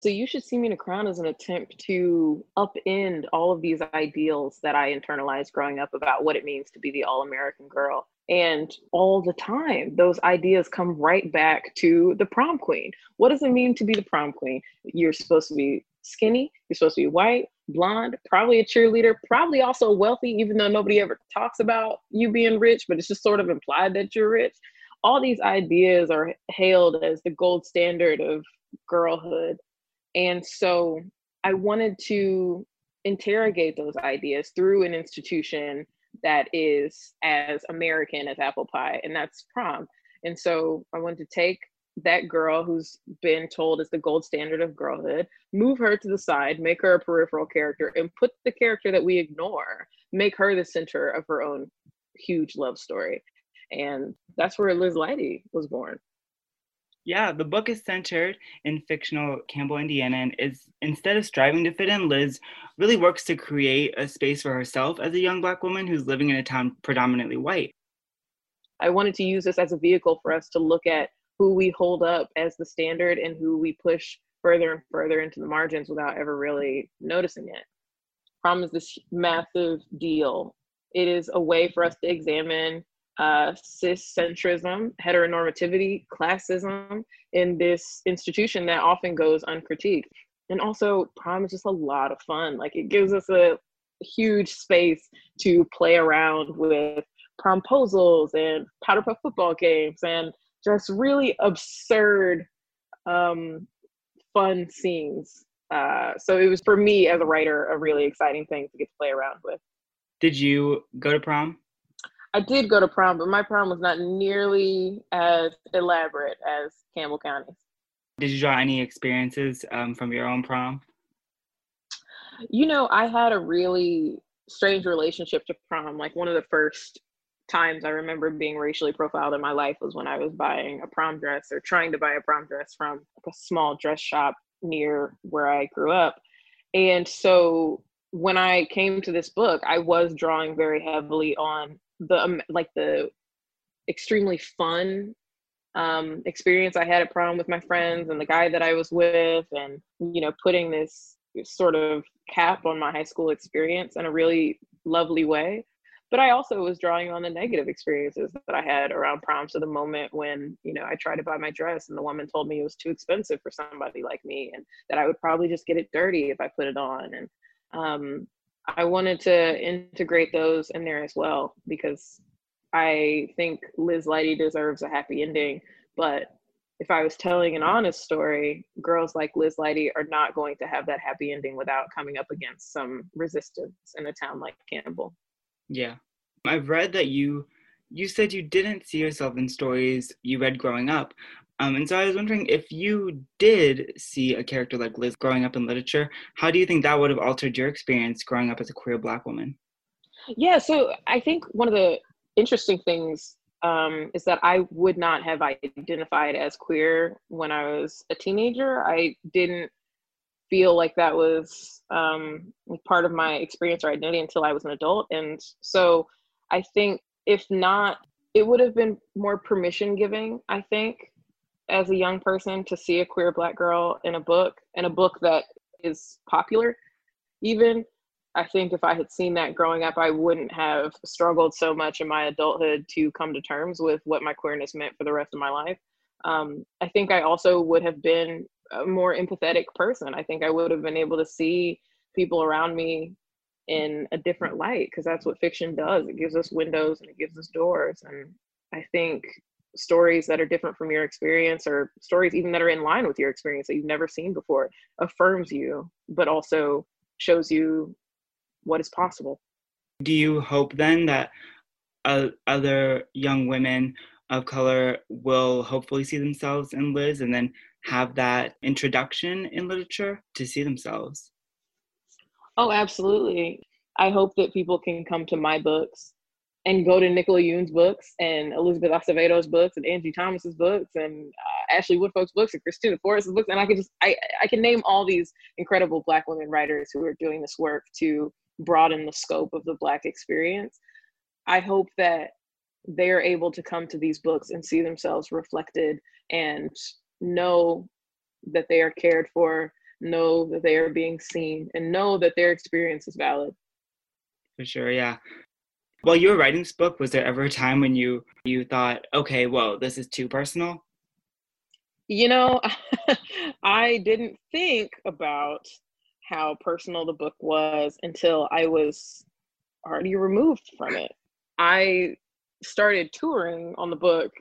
So You Should See Me in a Crown is an attempt to upend all of these ideals that I internalized growing up about what it means to be the all-American girl. And all the time, those ideas come right back to the prom queen. What does it mean to be the prom queen? You're supposed to be skinny, you're supposed to be white, blonde, probably a cheerleader, probably also wealthy, even though nobody ever talks about you being rich, but it's just sort of implied that you're rich. All these ideas are hailed as the gold standard of girlhood, and so I wanted to interrogate those ideas through an institution that is as American as apple pie, and that's prom. And so I wanted to take that girl who's been told is the gold standard of girlhood, move her to the side, make her a peripheral character, and put the character that we ignore, make her the center of her own huge love story. And that's where Liz Leidy was born. Yeah, the book is centered in fictional Campbell, Indiana, and is instead of striving to fit in, Liz really works to create a space for herself as a young Black woman who's living in a town predominantly white. I wanted to use this as a vehicle for us to look at who we hold up as the standard and who we push further and further into the margins without ever really noticing it. Prom is this massive deal. It is a way for us to examine ciscentrism, heteronormativity, classism in this institution that often goes uncritiqued. And also, prom is just a lot of fun. Like, it gives us a huge space to play around with promposals and powder puff football games and just really absurd, fun scenes. So it was, for me as a writer, a really exciting thing to get to play around with. Did you go to prom? I did go to prom, but my prom was not nearly as elaborate as Campbell County's. Did you draw any experiences from your own prom? I had a really strange relationship to prom. Like, one of the first times I remember being racially profiled in my life was when I was buying a prom dress, or trying to buy a prom dress, from like a small dress shop near where I grew up. And so when I came to this book, I was drawing very heavily on the extremely fun experience I had at prom with my friends and the guy that I was with, and putting this sort of cap on my high school experience in a really lovely way. But I also was drawing on the negative experiences that I had around prom. So the moment when I tried to buy my dress and the woman told me it was too expensive for somebody like me, and that I would probably just get it dirty if I put it on. And I wanted to integrate those in there as well, because I think Liz Leidy deserves a happy ending. But if I was telling an honest story, girls like Liz Leidy are not going to have that happy ending without coming up against some resistance in a town like Campbell. Yeah. I've read that you said you didn't see yourself in stories you read growing up. And so I was wondering, if you did see a character like Liz growing up in literature, how do you think that would have altered your experience growing up as a queer Black woman? Yeah, so I think one of the interesting things is that I would not have identified as queer when I was a teenager. I didn't feel like that was part of my experience or identity until I was an adult. And so I think, if not, it would have been more permission giving, I think, as a young person, to see a queer Black girl in a book that is popular. Even, I think if I had seen that growing up, I wouldn't have struggled so much in my adulthood to come to terms with what my queerness meant for the rest of my life. I think I also would have been a more empathetic person. I think I would have been able to see people around me in a different light, because that's what fiction does. It gives us windows and it gives us doors. And I think stories that are different from your experience, or stories even that are in line with your experience that you've never seen before, affirms you, but also shows you what is possible. Do you hope then that other young women of color will hopefully see themselves in Liz and then have that introduction in literature to see themselves? Oh, absolutely. I hope that people can come to my books and go to Nicola Yoon's books and Elizabeth Acevedo's books and Angie Thomas's books and Ashley Woodfolk's books and Christina Forrest's books. And I can name all these incredible Black women writers who are doing this work to broaden the scope of the Black experience. I hope that they're able to come to these books and see themselves reflected and know that they are cared for, know that they are being seen, and know that their experience is valid. For sure, yeah. While you were writing this book, was there ever a time when you thought, okay, whoa, this is too personal? You know, I didn't think about how personal the book was until I was already removed from it. I started touring on the book,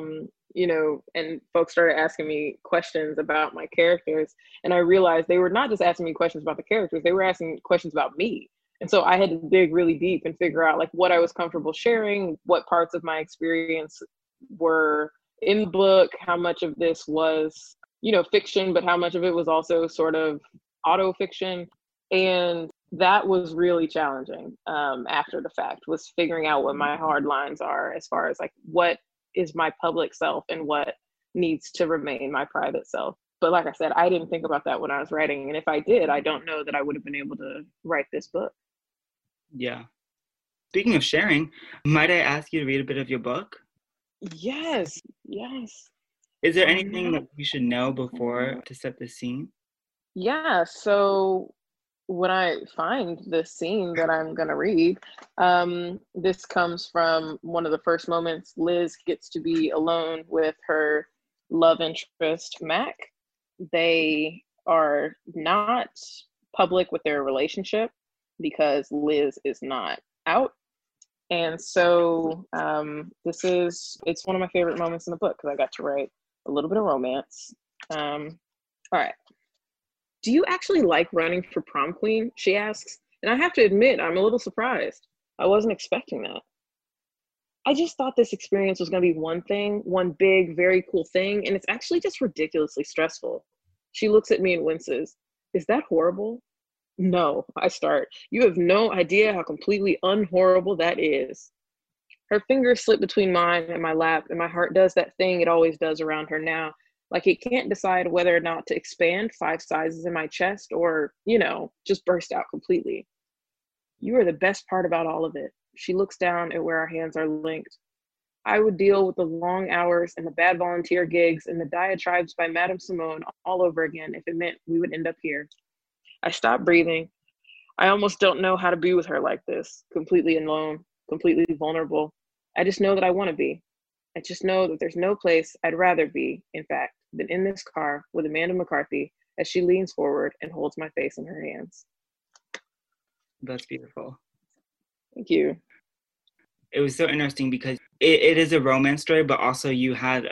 and folks started asking me questions about my characters. And I realized they were not just asking me questions about the characters, they were asking questions about me. And so I had to dig really deep and figure out like what I was comfortable sharing, what parts of my experience were in the book, how much of this was, fiction, but how much of it was also sort of auto fiction. And that was really challenging after the fact, was figuring out what my hard lines are as far as like what is my public self and what needs to remain my private self. But like I said, I didn't think about that when I was writing. And if I did, I don't know that I would have been able to write this book. Yeah. Speaking of sharing, might I ask you to read a bit of your book? Yes, yes. Is there anything that we should know before to set the scene? Yeah, so when I find the scene that I'm going to read, this comes from one of the first moments Liz gets to be alone with her love interest, Mac. They are not public with their relationship because Liz is not out. And so it's one of my favorite moments in the book because I got to write a little bit of romance. All right. Do you actually like running for prom queen? She asks. And I have to admit, I'm a little surprised. I wasn't expecting that. I just thought this experience was going to be one thing, one big, very cool thing, and it's actually just ridiculously stressful. She looks at me and winces. Is that horrible? No, I start. You have no idea how completely unhorrible that is. Her fingers slip between mine and my lap, and my heart does that thing it always does around her now. Like it can't decide whether or not to expand 5 sizes in my chest or, just burst out completely. You are the best part about all of it. She looks down at where our hands are linked. I would deal with the long hours and the bad volunteer gigs and the diatribes by Madame Simone all over again if it meant we would end up here. I stop breathing. I almost don't know how to be with her like this, completely alone, completely vulnerable. I just know that I want to be. I just know that there's no place I'd rather be, in fact, than in this car with Amanda McCarthy as she leans forward and holds my face in her hands. That's beautiful. Thank you. It was so interesting because it is a romance story, but also you had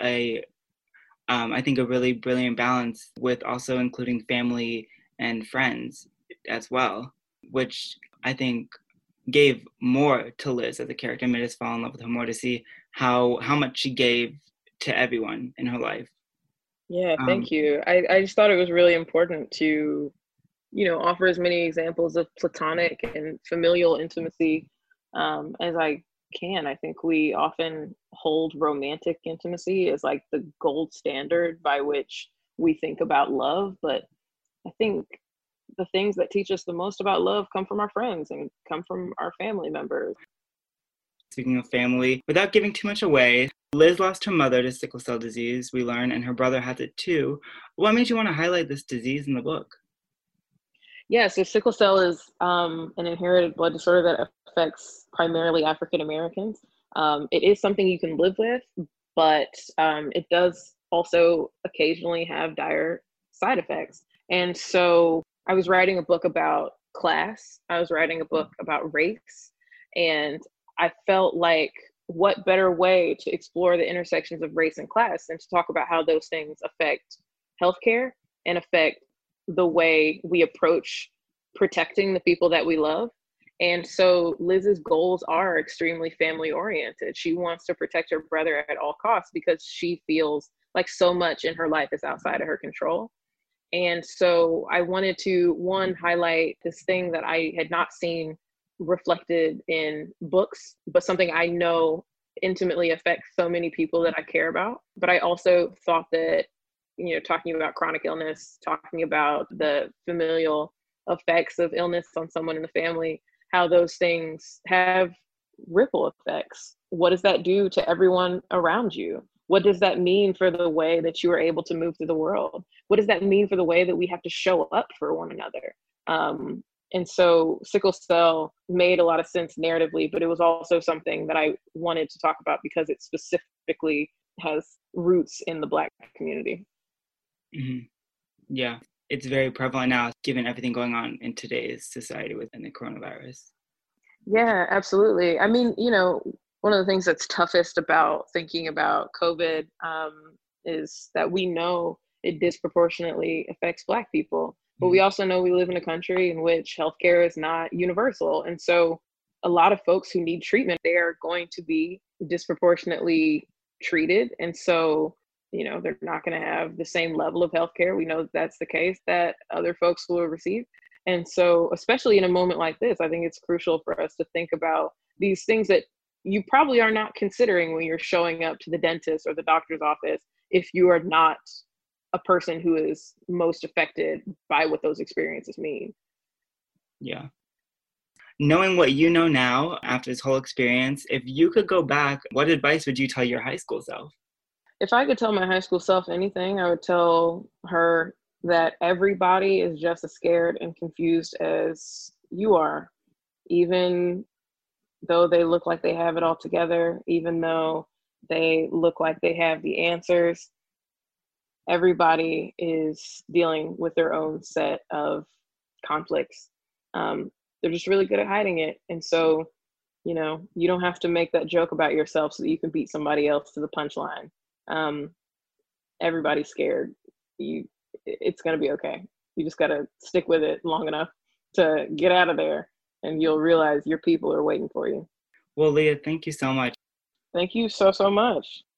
I think a really brilliant balance with also including family and friends as well, which I think gave more to Liz as a character, made us fall in love with her more to see how much she gave to everyone in her life. Yeah, thank you. I just thought it was really important to, offer as many examples of platonic and familial intimacy as I can. I think we often hold romantic intimacy as like the gold standard by which we think about love, but I think the things that teach us the most about love come from our friends and come from our family members. Speaking of family, without giving too much away, Liz lost her mother to sickle cell disease, we learn, and her brother has it too. What made you want to highlight this disease in the book? Yeah, so sickle cell is an inherited blood disorder that affects primarily African Americans. It is something you can live with, but it does also occasionally have dire side effects. And so I was writing a book about class, I was writing a book about race, and I felt like what better way to explore the intersections of race and class than to talk about how those things affect healthcare and affect the way we approach protecting the people that we love. And so Liz's goals are extremely family oriented. She wants to protect her brother at all costs because she feels like so much in her life is outside of her control. And so I wanted to, one, highlight this thing that I had not seen reflected in books, but something I know intimately affects so many people that I care about. But I also thought that, talking about chronic illness, talking about the familial effects of illness on someone in the family, how those things have ripple effects. What does that do to everyone around you? What does that mean for the way that you are able to move through the world? What does that mean for the way that we have to show up for one another? And so sickle cell made a lot of sense narratively, but it was also something that I wanted to talk about because it specifically has roots in the Black community. Mm-hmm. Yeah, it's very prevalent now, given everything going on in today's society within the coronavirus. Yeah, absolutely. I mean, one of the things that's toughest about thinking about COVID is that we know it disproportionately affects Black people, but we also know we live in a country in which healthcare is not universal. And so a lot of folks who need treatment, they are going to be disproportionately treated. And so, they're not going to have the same level of healthcare. We know that's the case that other folks will receive. And so, especially in a moment like this, I think it's crucial for us to think about these things that you probably are not considering when you're showing up to the dentist or the doctor's office if you are not a person who is most affected by what those experiences mean. Yeah. Knowing what you know now after this whole experience, if you could go back, what advice would you tell your high school self? If I could tell my high school self anything, I would tell her that everybody is just as scared and confused as you are, even though they look like they have it all together, even though they look like they have the answers. Everybody is dealing with their own set of conflicts. They're just really good at hiding it. And so, you don't have to make that joke about yourself so that you can beat somebody else to the punchline. Everybody's scared. It's going to be okay. You just got to stick with it long enough to get out of there, and you'll realize your people are waiting for you. Well, Leah, thank you so much. Thank you so much.